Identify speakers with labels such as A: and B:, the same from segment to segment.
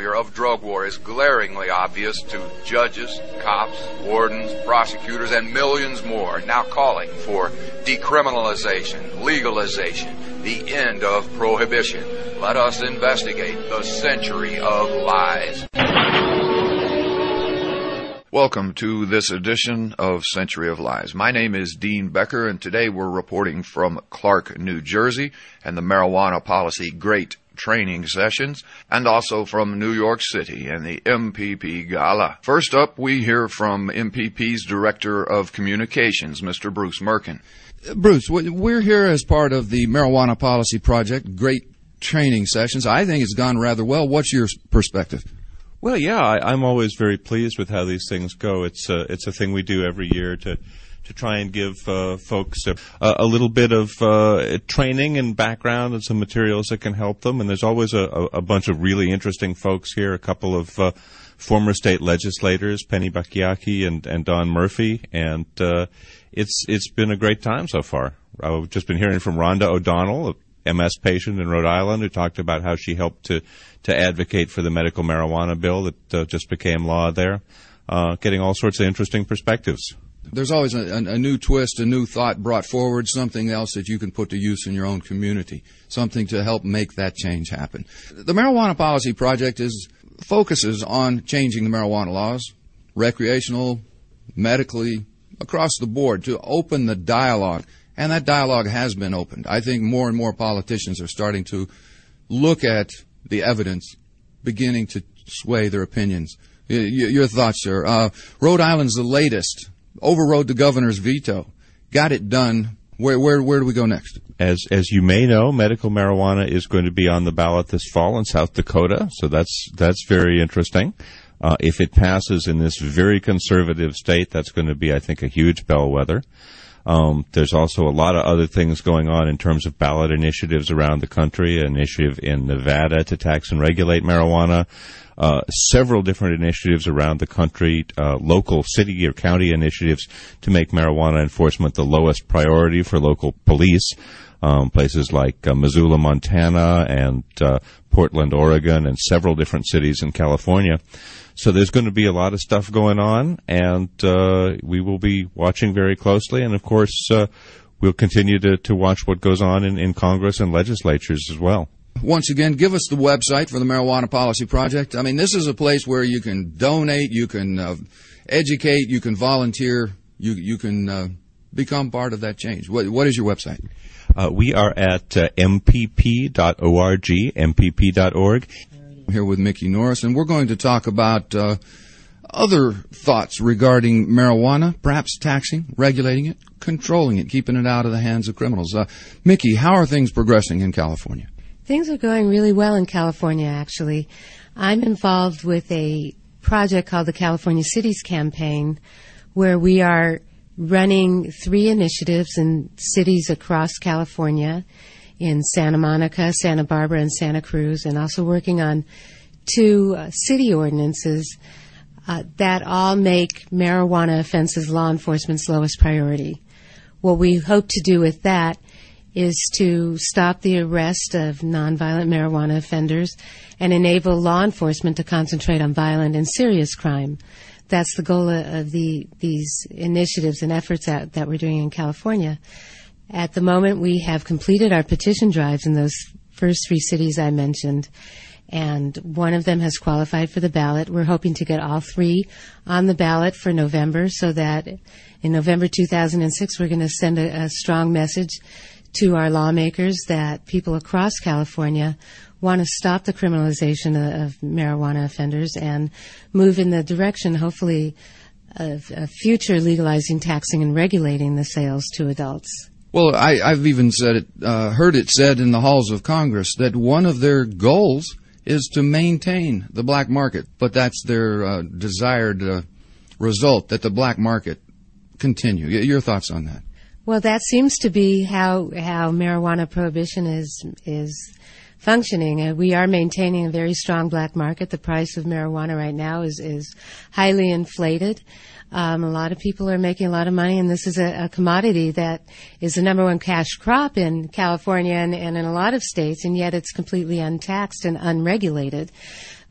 A: failure of drug war is glaringly obvious to judges, cops, wardens, prosecutors, and millions more now calling for decriminalization, legalization, the end of prohibition. Let us investigate the century of lies.
B: Welcome to this edition of Century of Lies. My name is Dean Becker, and today we're reporting from Clark, New Jersey, and the Marijuana Policy Great Training Sessions, and also from New York City and the MPP Gala. First up, we hear from MPP's Director of Communications, Mr. Bruce Merkin.
C: Bruce, we're here as part of the Marijuana Policy Project Great Training Sessions. I think it's gone rather well. What's your perspective?
D: Well, yeah, I'm always very pleased with how these things go. It's a thing we do every year to try and give folks a little bit of training and background and some materials that can help them. And there's always a bunch of really interesting folks here, a couple of former state legislators, Penny Bacchiacchi and Don Murphy, and it's been a great time so far. I've just been hearing from Rhonda O'Donnell, a MS patient in Rhode Island, who talked about how she helped to advocate for the medical marijuana bill that just became law there, getting all sorts of interesting perspectives.
C: There's always a new twist, a new thought brought forward, something else that you can put to use in your own community, something to help make that change happen. The Marijuana Policy Project focuses on changing the marijuana laws, recreational, medically, across the board, to open the dialogue. And that dialogue has been opened. I think more and more politicians are starting to look at the evidence, beginning to sway their opinions. Your thoughts, sir? Rhode Island's the latest. Overrode the governor's veto. Got it done. Where do we go next?
D: As you may know, medical marijuana is going to be on the ballot this fall in South Dakota, so that's very interesting. If it passes in this very conservative state, that's going to be, I think, a huge bellwether. There's also a lot of other things going on in terms of ballot initiatives around the country, an initiative in Nevada to tax and regulate marijuana, several different initiatives around the country, local city or county initiatives to make marijuana enforcement the lowest priority for local police, places like Missoula, Montana, and Portland, Oregon, and several different cities in California. So there's going to be a lot of stuff going on, and we will be watching very closely. And, of course, we'll continue to watch what goes on in Congress and legislatures as well.
C: Once again, give us the website for the Marijuana Policy Project. I mean, this is a place where you can donate, you can educate, you can volunteer, you can become part of that change. What is your website?
D: We are at mpp.org, mpp.org.
C: Here with Mickey Norris, and we're going to talk about other thoughts regarding marijuana, perhaps taxing, regulating it, controlling it, keeping it out of the hands of criminals. Mickey, how are things progressing in California?
E: Things are going really well in California, actually. I'm involved with a project called the California Cities Campaign, where we are running 3 initiatives in cities across California, in Santa Monica, Santa Barbara, and Santa Cruz, and also working on 2 city ordinances that all make marijuana offenses law enforcement's lowest priority. What we hope to do with that is to stop the arrest of nonviolent marijuana offenders and enable law enforcement to concentrate on violent and serious crime. That's the goal of these initiatives and efforts that we're doing in California. At the moment, we have completed our petition drives in those first 3 cities I mentioned, and one of them has qualified for the ballot. We're hoping to get all 3 on the ballot for November, so that in November 2006, we're going to send a strong message to our lawmakers that people across California want to stop the criminalization of marijuana offenders and move in the direction, hopefully, of future legalizing, taxing, and regulating the sales to adults.
C: Well, I've even heard it said in the halls of Congress that one of their goals is to maintain the black market, but that's their desired result, that the black market continue. Your thoughts on that?
E: Well, that seems to be how marijuana prohibition is functioning. We are maintaining a very strong black market. The price of marijuana right now is highly inflated. A lot of people are making a lot of money, and this is a commodity that is the number 1 cash crop in California and in a lot of states, and yet it's completely untaxed and unregulated.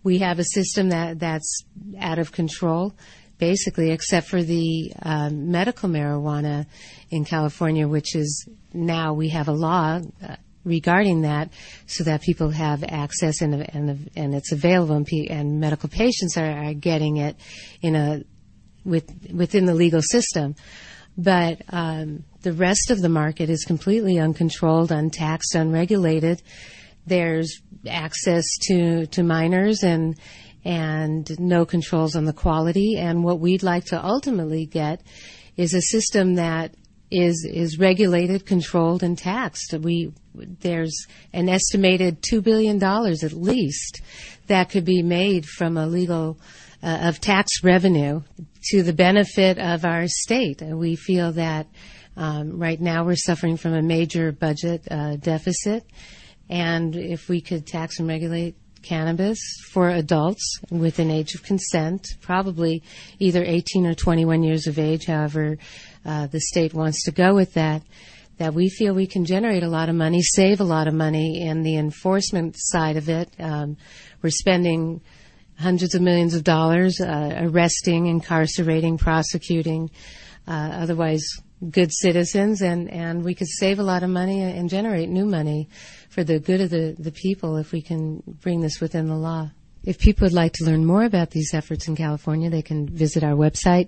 E: We have a system that's out of control, basically, except for the medical marijuana in California, which is now we have a law regarding that, so that people have access and it's available, and medical patients are getting it within the legal system. But the rest of the market is completely uncontrolled, untaxed, unregulated. There's access to minors and no controls on the quality. And what we'd like to ultimately get is a system that is regulated, controlled, and taxed. There's an estimated $2 billion at least that could be made from a legal of tax revenue to the benefit of our state. We feel that right now we're suffering from a major budget deficit, and if we could tax and regulate cannabis for adults with an age of consent, probably either 18 or 21 years of age, however the state wants to go with that we feel we can generate a lot of money, save a lot of money in the enforcement side of it. We're spending hundreds of millions of dollars arresting, incarcerating, prosecuting otherwise good citizens, and we could save a lot of money and generate new money for the good of the people if we can bring this within the law. If people would like to learn more about these efforts in California, they can visit our website,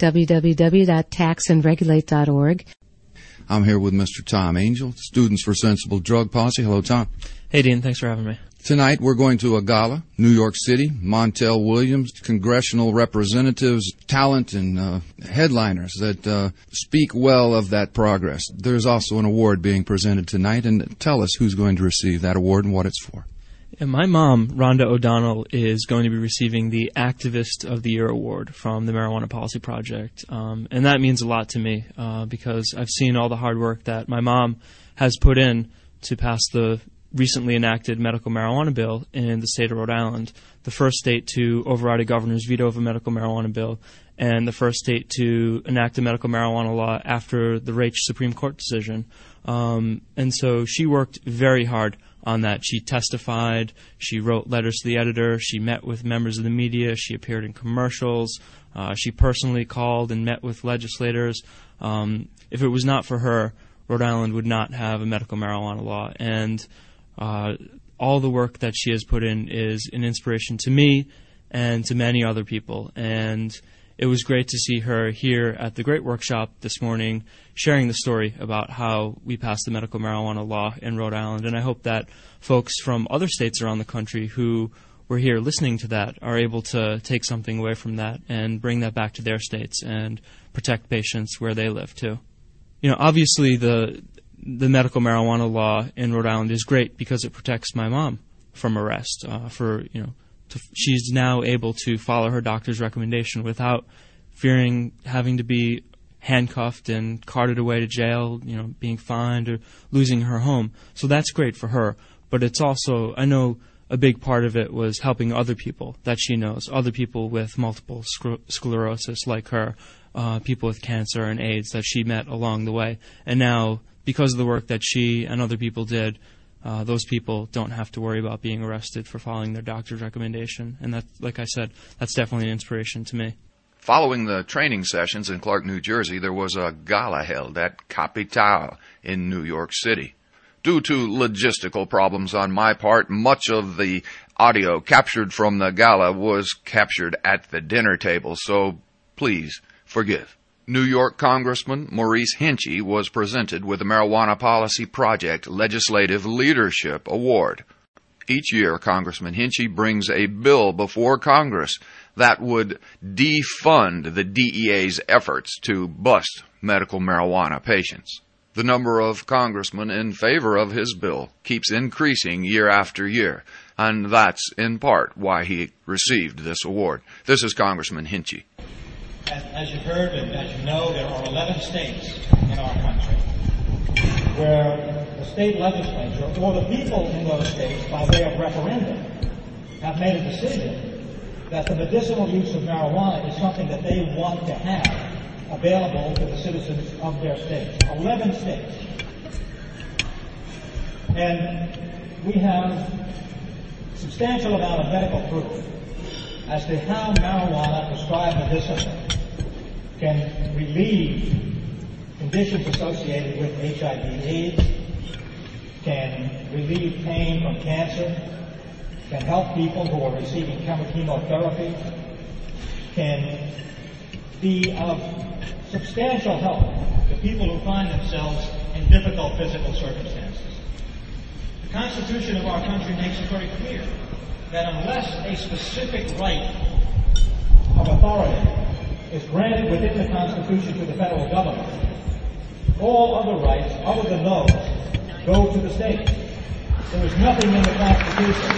E: www.taxandregulate.org.
C: I'm here with Mr. Tom Angel, Students for Sensible Drug Policy. Hello, Tom.
F: Hey, Dean. Thanks for having me.
C: Tonight we're going to a gala, New York City, Montel Williams, congressional representatives, talent, and headliners that speak well of that progress. There's also an award being presented tonight, and tell us who's going to receive that award and what it's for.
F: And my mom, Rhonda O'Donnell, is going to be receiving the Activist of the Year award from the Marijuana Policy Project. And that means a lot to me because I've seen all the hard work that my mom has put in to pass the recently enacted medical marijuana bill in the state of Rhode Island, the first state to override a governor's veto of a medical marijuana bill, and the first state to enact a medical marijuana law after the Raich Supreme Court decision. And so she worked very hard on that. She testified, she wrote letters to the editor, she met with members of the media, she appeared in commercials, she personally called and met with legislators. If it was not for her, Rhode Island would not have a medical marijuana law. And all the work that she has put in is an inspiration to me and to many other people. And it was great to see her here at the Great Workshop this morning sharing the story about how we passed the medical marijuana law in Rhode Island. And I hope that folks from other states around the country who were here listening to that are able to take something away from that and bring that back to their states and protect patients where they live too. You know, obviously the medical marijuana law in Rhode Island is great because it protects my mom from arrest. She's now able to follow her doctor's recommendation without fearing having to be handcuffed and carted away to jail, being fined or losing her home. So that's great for her. But it's also, I know a big part of it was helping other people that she knows, other people with multiple sclerosis like her, people with cancer and AIDS that she met along the way. And now, because of the work that she and other people did, those people don't have to worry about being arrested for following their doctor's recommendation. And that, like I said, that's definitely an inspiration to me.
B: Following the training sessions in Clark, New Jersey, there was a gala held at Capital in New York City. Due to logistical problems on my part, much of the audio captured from the gala was captured at the dinner table, so please forgive. New York Congressman Maurice Hinchey was presented with the Marijuana Policy Project Legislative Leadership Award. Each year, Congressman Hinchey brings a bill before Congress that would defund the DEA's efforts to bust medical marijuana patients. The number of congressmen in favor of his bill keeps increasing year after year, and that's in part why he received this award. This is Congressman Hinchey.
G: As you've heard and as you know, there are 11 states in our country where the state legislature or the people in those states, by way of referendum, have made a decision that the medicinal use of marijuana is something that they want to have available to the citizens of their states. 11 states. And we have substantial amount of medical proof as to how marijuana prescribed medicine can relieve conditions associated with HIV/AIDS, can relieve pain from cancer, can help people who are receiving chemotherapy, can be of substantial help to people who find themselves in difficult physical circumstances. The Constitution of our country makes it very clear that unless a specific right of authority is granted within the Constitution to the federal government, all other rights other than those go to the states. There is nothing in the Constitution,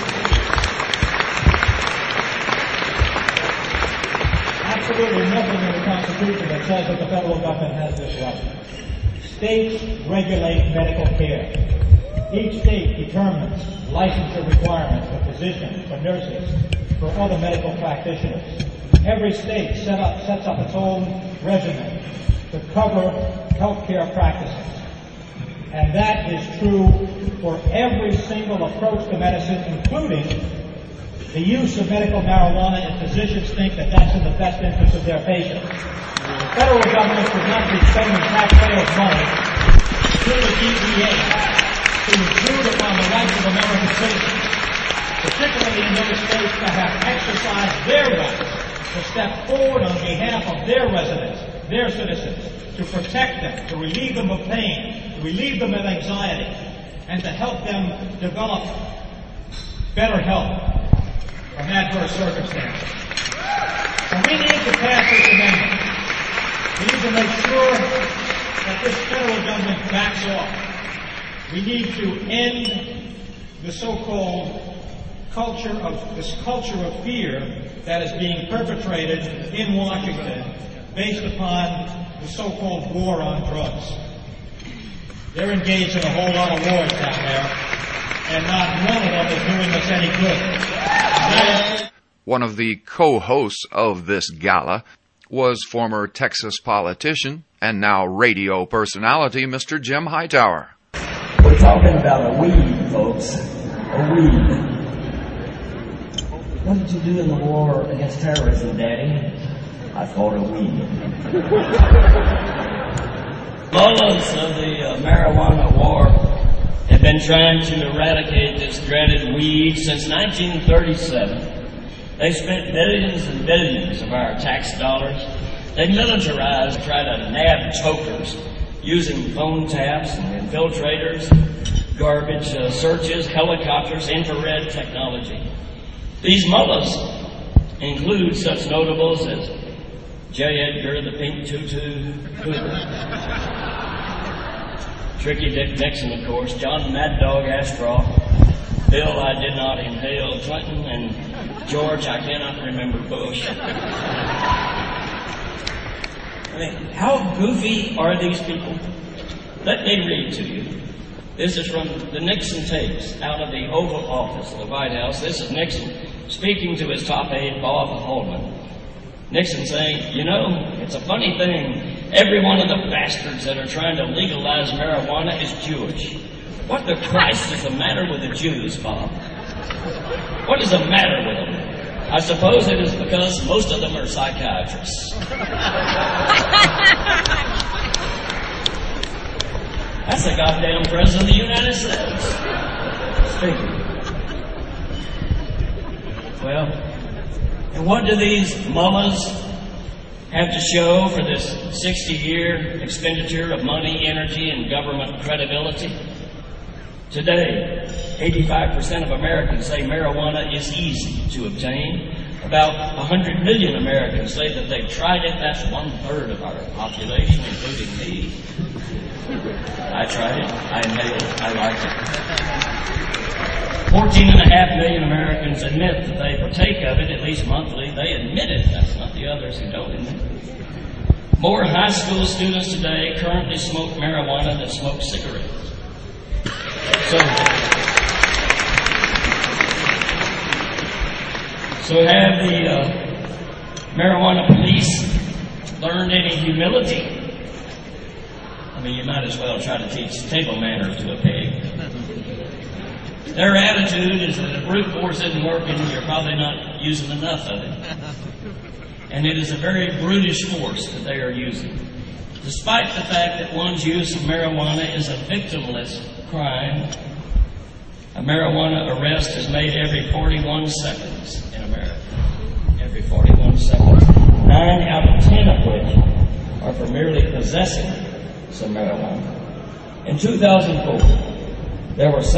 G: absolutely nothing in the Constitution that says that the federal government has this right. States regulate medical care. Each state determines licensure requirements for physicians, for nurses, for other medical practitioners. Every state sets up its own regimen to cover healthcare practices. And that is true for every single approach to medicine, including the use of medical marijuana if physicians think that that's in the best interest of their patients. The federal government should not be spending taxpayers' money through the DEA to intrude upon the rights of American citizens, particularly in those states that have exercised their rights to step forward on behalf of their residents, their citizens, to protect them, to relieve them of pain, to relieve them of anxiety, and to help them develop better health from adverse circumstances. And we need to pass this amendment. We need to make sure that this federal government backs off. We need to end the so-called culture of fear that is being perpetrated in Washington based upon the so-called war on drugs. They're engaged in a whole lot of wars down there, and not one of them is doing us any good.
B: One of the co-hosts of this gala was former Texas politician and now radio personality, Mr. Jim Hightower.
H: We're talking about a weed, folks. A weed. What did you do in the war against terrorism, Daddy? I fought a weed.
I: Mullahs of the marijuana war have been trying to eradicate this dreaded weed since 1937. They've spent billions and billions of our tax dollars. They militarized, try to nab tokers using phone taps and infiltrators, garbage searches, helicopters, infrared technology. These mullahs include such notables as J. Edgar, the Pink Tutu Hoover, Tricky Dick Nixon, of course, John Mad Dog Ashcroft, Bill I Did Not Inhale Clinton, and George I Cannot Remember Bush. I mean, how goofy are these people? Let me read to you. This is from the Nixon tapes out of the Oval Office of the White House. This is Nixon speaking to his top aide, Bob Haldeman. Nixon saying, you know, it's a funny thing. Every one of the bastards that are trying to legalize marijuana is Jewish. What the Christ is the matter with the Jews, Bob? What is the matter with them? I suppose it is because most of them are psychiatrists. That's the goddamn President of the United States. Speaking. Well, and what do these mullahs have to show for this 60-year expenditure of money, energy, and government credibility? Today, 85% of Americans say marijuana is easy to obtain. About 100 million Americans say that they've tried it. That's 1/3 of our population, including me. I tried it. I inhaled it. I liked it. 14.5 million Americans admit that they partake of it at least monthly. They admit it. That's not the others who don't admit it. More high school students today currently smoke marijuana than smoke cigarettes. So have the marijuana police learned any humility? I mean, you might as well try to teach table manners to a pig. Their attitude is that if brute force isn't working, you're probably not using enough of it. And it is a very brutish force that they are using. Despite the fact that one's use of marijuana is a victimless crime, a marijuana arrest is made every 41 seconds in America. Every 41 seconds. 9 out of 10 of which are for merely possessing some marijuana. In 2004, there were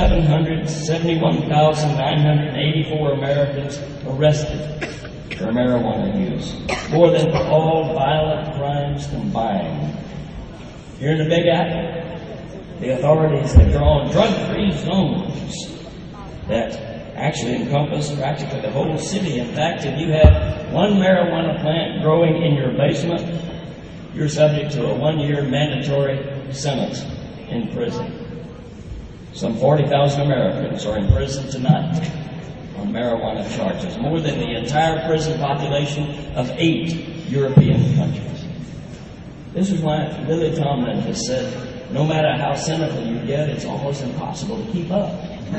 I: 771,984 Americans arrested for marijuana use, more than for all violent crimes combined. Here in the Big Apple, the authorities have drawn drug-free zones that actually encompass practically the whole city. In fact, if you have one marijuana plant growing in your basement, you're subject to a 1-year mandatory sentence in prison. Some 40,000 Americans are in prison tonight on marijuana charges, more than the entire prison population of 8 European countries. This is why Lily Tomlin has said, no matter how cynical you get, it's almost impossible to keep up.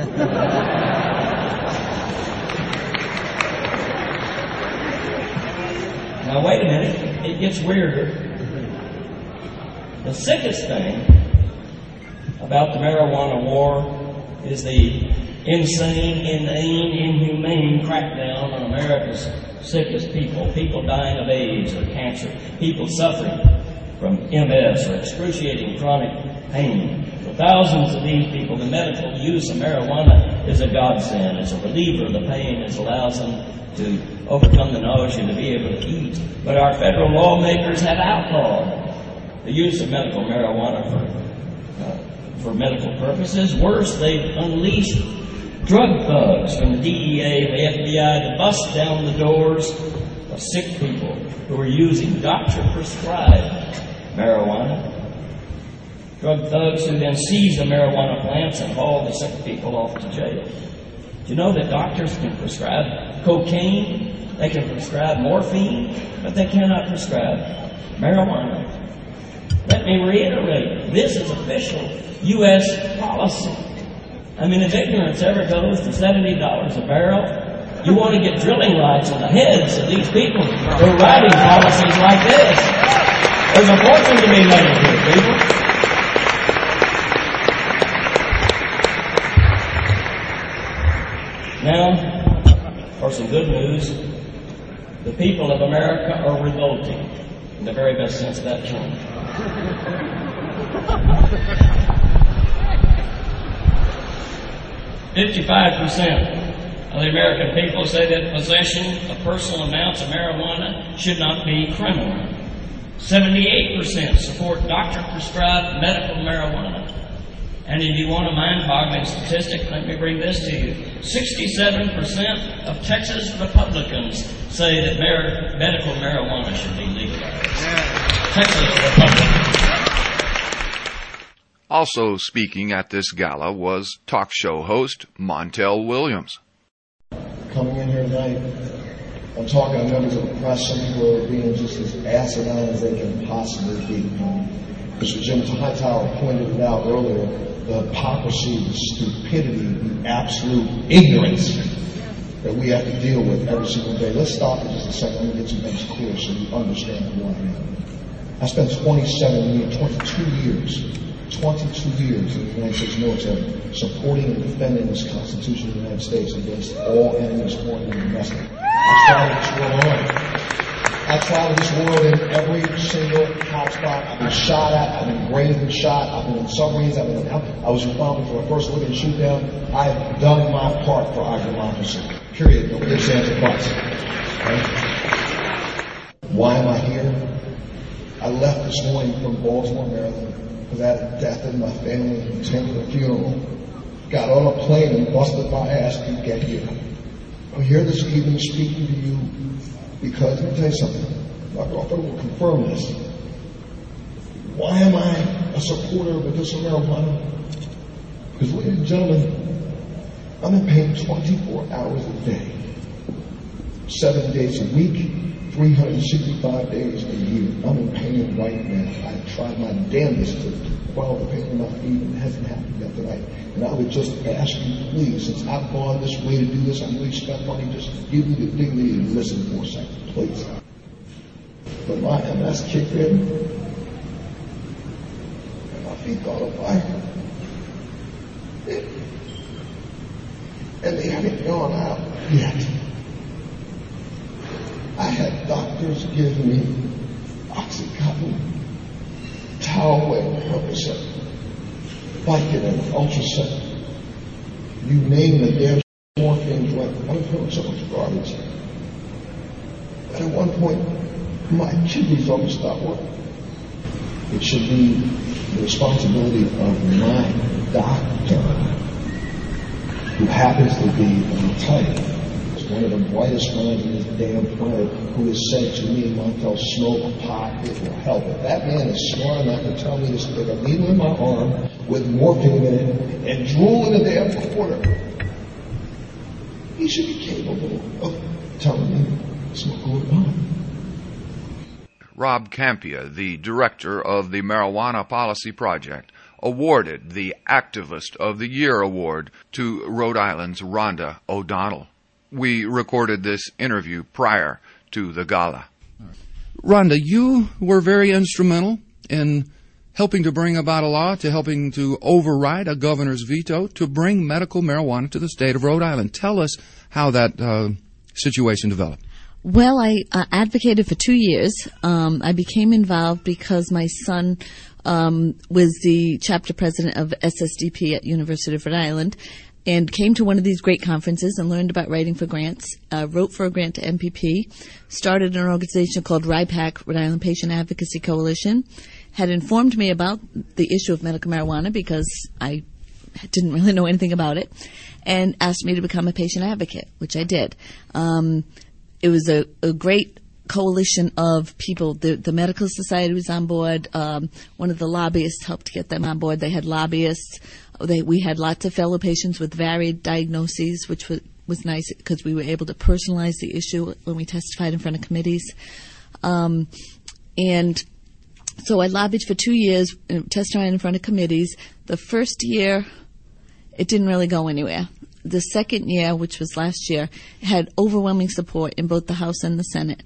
I: Now wait a minute, it gets weirder. The sickest thing about the marijuana war is the insane, inane, inhumane crackdown on America's sickest people. People dying of AIDS or cancer. People suffering from MS or excruciating chronic pain. For thousands of these people, the medical use of marijuana is a godsend. It's a reliever of the pain. It allows them to overcome the nausea, to be able to eat. But our federal lawmakers have outlawed the use of medical marijuana for medical purposes. Worse, they've unleashed drug thugs from the DEA and the FBI to bust down the doors of sick people who are using doctor-prescribed marijuana. Drug thugs who then seize the marijuana plants and haul the sick people off to jail. Do you know that doctors can prescribe cocaine? They can prescribe morphine, but they cannot prescribe marijuana. Let me reiterate, this is official U.S. policy. I mean, if ignorance ever goes to $70 a barrel, you want to get drilling rights on the heads of these people who are writing policies like this. There's a fortune to be made here, people. Now, for some good news, the people of America are revolting, in the very best sense of that term. 55% of the American people say that possession of personal amounts of marijuana should not be criminal. 78% support doctor-prescribed medical marijuana. And if you want a mind-boggling statistic, let me bring this to you. 67% of Texas Republicans say that medical marijuana should be legalized. Texas Republicans.
B: Also speaking at this gala was talk show host Montel Williams.
J: Coming in here tonight, I'm talking to members of the press. Some people are being just as asinine as they can possibly be. Mr. Jim Hightower pointed it out earlier, the hypocrisy, the stupidity, the absolute ignorance that we have to deal with every single day. Let's stop for just a second. Let me get some things clear so you understand who I am. I spent 22 years in the United States military supporting and defending this Constitution of the United States against all enemies, foreign and domestic. I traveled this world in every single hotspot. I've been shot at, I've been grazed and shot, I've been in submarines, I was responsible for a first look and shoot down. I have done my part for our democracy. Period. No ifs, ands, or buts. Right? Why am I here? I left this morning from Baltimore, Maryland, because I had a death in my family and attended a funeral. Got on a plane and busted my ass to get here. I'm here this evening speaking to you because, let me tell you something, Dr. Arthur will confirm this. Why am I a supporter of medicinal marijuana? Because, ladies and gentlemen, I'm in pain 24 hours a day. 7 days a week, 365 days a year. I'm in pain right now. I tried my damnedest to quell the pain in my feet, and it hasn't happened yet tonight. And I would just ask you, please, since I've gone this way to do this, I'm really spent money, just give me the dignity and listen for a second, please. But my MS kicked in, and my feet caught on fire. And they hadn't gone out yet. I had doctors give me Oxycontin, Talway, Percocet, Vicodin, Ultracet. You name the damn morphine drug. I was feeling so much garbage. But at one point, my kidneys almost stopped working. It should be the responsibility of my doctor, who happens to be retired, one of the brightest minds in this damn planet, who has said to me, Montel, smoke pot, it will help. If that man is smart enough to tell me to stick a needle in my arm with morphine in it and drool in a damn quarter, he should be capable of telling me to smoke a little pot.
B: Rob Kampia, the director of the Marijuana Policy Project, awarded the Activist of the Year award to Rhode Island's Rhonda O'Donnell. We recorded this interview prior to the gala.
C: Rhonda, you were very instrumental in helping to bring about a law, to helping to override a governor's veto, to bring medical marijuana to the state of Rhode Island. Tell us how that situation developed.
K: Well, I advocated for 2 years. I became involved because my son was the chapter president of SSDP at University of Rhode Island, and came to one of these great conferences and learned about writing for grants, wrote for a grant to MPP, started an organization called RIPAC, Rhode Island Patient Advocacy Coalition, had informed me about the issue of medical marijuana because I didn't really know anything about it, and asked me to become a patient advocate, which I did. It was a great coalition of people. The Medical Society was on board. One of the lobbyists helped get them on board. They had lobbyists. We had lots of fellow patients with varied diagnoses, which was nice because we were able to personalize the issue when we testified in front of committees. And so I lobbied for 2 years, testified in front of committees. The first year, it didn't really go anywhere. The second year, which was last year, had overwhelming support in both the House and the Senate.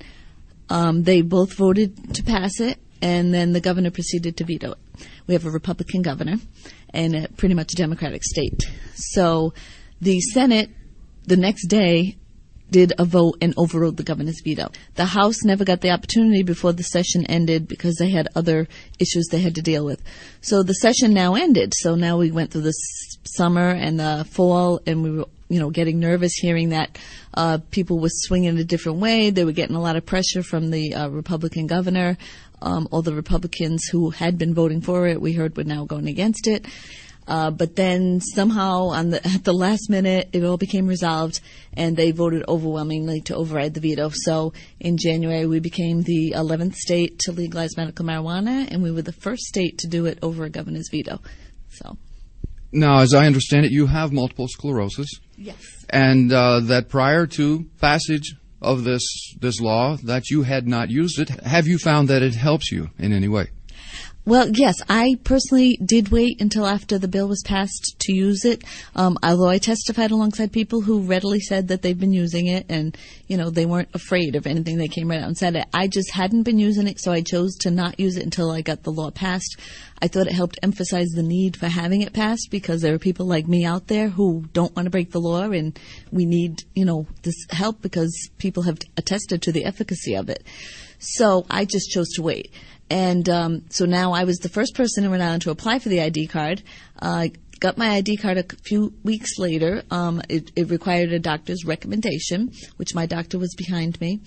K: They both voted to pass it, and then the governor proceeded to veto it. We have a Republican governor and a pretty much Democratic state. So the Senate, the next day, did a vote and overrode the governor's veto. The House never got the opportunity before the session ended because they had other issues they had to deal with. So the session now ended. So now we went through the summer and the fall, and we were, getting nervous hearing that people were swinging a different way. They were getting a lot of pressure from the Republican governor. All the Republicans who had been voting for it, we heard, were now going against it. But then somehow at the last minute, it all became resolved, and they voted overwhelmingly to override the veto. So in January, we became the 11th state to legalize medical marijuana, and we were the first state to do it over a governor's veto. So
C: now, as I understand it, you have multiple sclerosis.
K: Yes.
C: And that prior to passage of this law, that you had not used it. Have you found that it helps you in any way?
K: Well, yes, I personally did wait until after the bill was passed to use it, although I testified alongside people who readily said that they've been using it and, they weren't afraid of anything. They came right out and said it. I just hadn't been using it, so I chose to not use it until I got the law passed. I thought it helped emphasize the need for having it passed because there are people like me out there who don't want to break the law, and we need, this help because people have attested to the efficacy of it. So I just chose to wait. And so now I was the first person in Rhode Island to apply for the ID card. I got my ID card a few weeks later. It required a doctor's recommendation, which my doctor was behind me.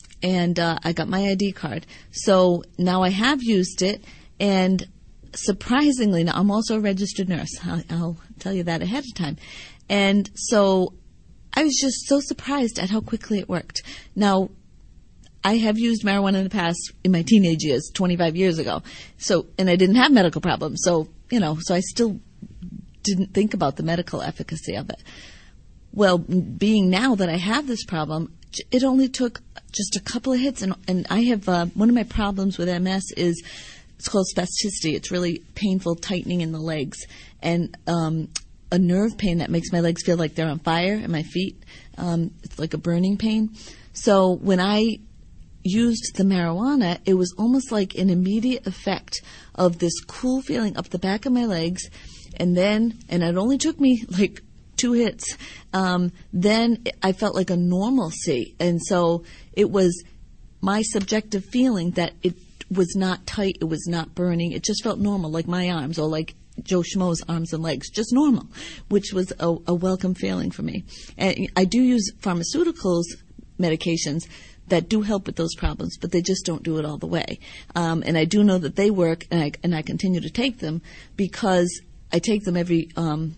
K: And I got my ID card. So now I have used it. And surprisingly, now I'm also a registered nurse. I'll tell you that ahead of time. And so I was just so surprised at how quickly it worked. Now, I have used marijuana in the past in my teenage years, 25 years ago. So, and I didn't have medical problems. So, so I still didn't think about the medical efficacy of it. Well, being now that I have this problem, It only took just a couple of hits, and I have one of my problems with MS is it's called spasticity. It's really painful tightening in the legs, and a nerve pain that makes my legs feel like they're on fire, and my feet, it's like a burning pain. So when I used the marijuana, it was almost like an immediate effect of this cool feeling up the back of my legs, and it only took me like 2 hits. Then I felt like a normalcy, and so it was my subjective feeling that it was not tight, it was not burning, it just felt normal, like my arms, or like Joe Schmo's arms and legs, just normal, which was a welcome feeling for me. And I do use pharmaceuticals, medications, that do help with those problems, but they just don't do it all the way. And I do know that they work, and I continue to take them because I take them every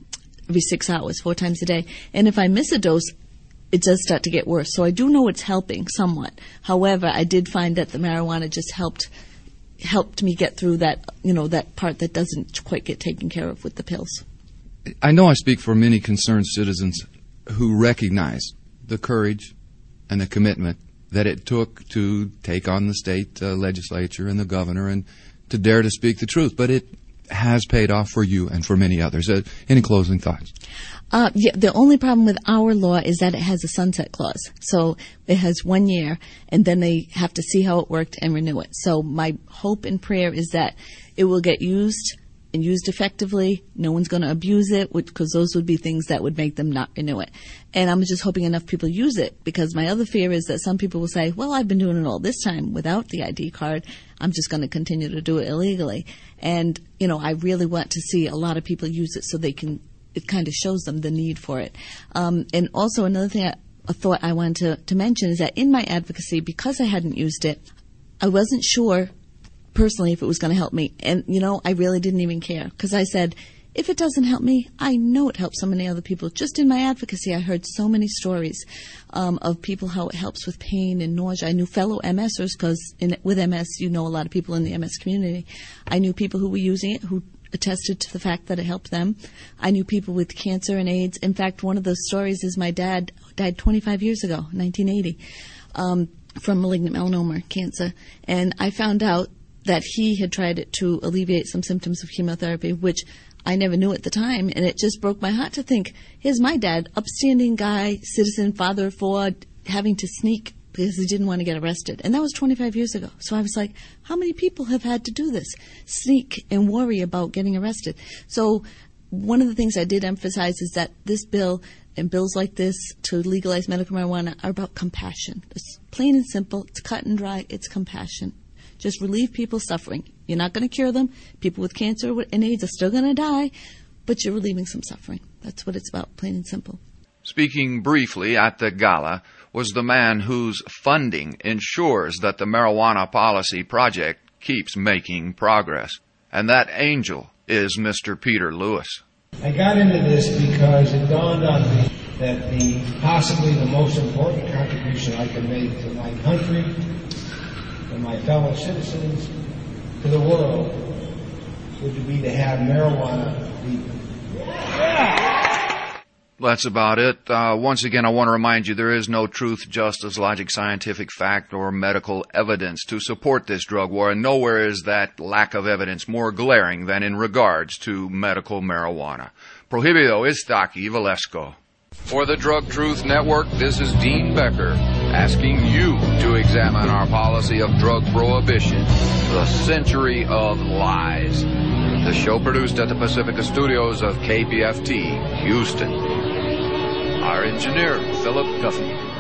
K: 6 hours, 4 times a day. And if I miss a dose, it does start to get worse. So I do know it's helping somewhat. However, I did find that the marijuana just helped me get through that, that part that doesn't quite get taken care of with the pills.
C: I know I speak for many concerned citizens who recognize the courage and the commitment that it took to take on the state legislature and the governor and to dare to speak the truth. But it has paid off for you and for many others. Any closing thoughts?
K: The only problem with our law is that it has a sunset clause. So it has 1 year, and then they have to see how it worked and renew it. So my hope and prayer is that it will get used and used effectively. No one's going to abuse it, because those would be things that would make them not renew it. And I'm just hoping enough people use it, because my other fear is that some people will say, well, I've been doing it all this time without the ID card. I'm just going to continue to do it illegally. And, I really want to see a lot of people use it so it kind of shows them the need for it. And also another thing, a thought I wanted to mention is that in my advocacy, because I hadn't used it, I wasn't sure personally if it was going to help me. And, I really didn't even care, because I said, if it doesn't help me, I know it helps so many other people. Just in my advocacy, I heard so many stories of people, how it helps with pain and nausea. I knew fellow MSers, because with MS, a lot of people in the MS community. I knew people who were using it who attested to the fact that it helped them. I knew people with cancer and AIDS. In fact, one of those stories is my dad died 25 years ago, 1980, from malignant melanoma cancer. And I found out that he had tried it to alleviate some symptoms of chemotherapy, which I never knew at the time, and it just broke my heart to think, here's my dad, upstanding guy, citizen, father of 4, having to sneak because he didn't want to get arrested. And that was 25 years ago. So I was like, how many people have had to do this? Sneak and worry about getting arrested. So one of the things I did emphasize is that this bill and bills like this to legalize medical marijuana are about compassion. It's plain and simple. It's cut and dry. It's compassion. Just relieve people's suffering. You're not going to cure them. People with cancer and AIDS are still going to die, but you're relieving some suffering. That's what it's about, plain and simple.
B: Speaking briefly at the gala was the man whose funding ensures that the Marijuana Policy Project keeps making progress. And that angel is Mr. Peter Lewis.
J: I got into this because it dawned on me that possibly the most important contribution I can make to my country, to my fellow citizens, to the world, would be to have marijuana legal.
B: That's about it. Once again, I want to remind you there is no truth, justice, logic, scientific fact, or medical evidence to support this drug war, and nowhere is that lack of evidence more glaring than in regards to medical marijuana. Prohibido está aquí Valesco. For the Drug Truth Network, this is Dean Becker, asking you to examine our policy of drug prohibition, the century of lies. The show produced at the Pacifica Studios of KPFT, Houston. Our engineer, Philip Duffy.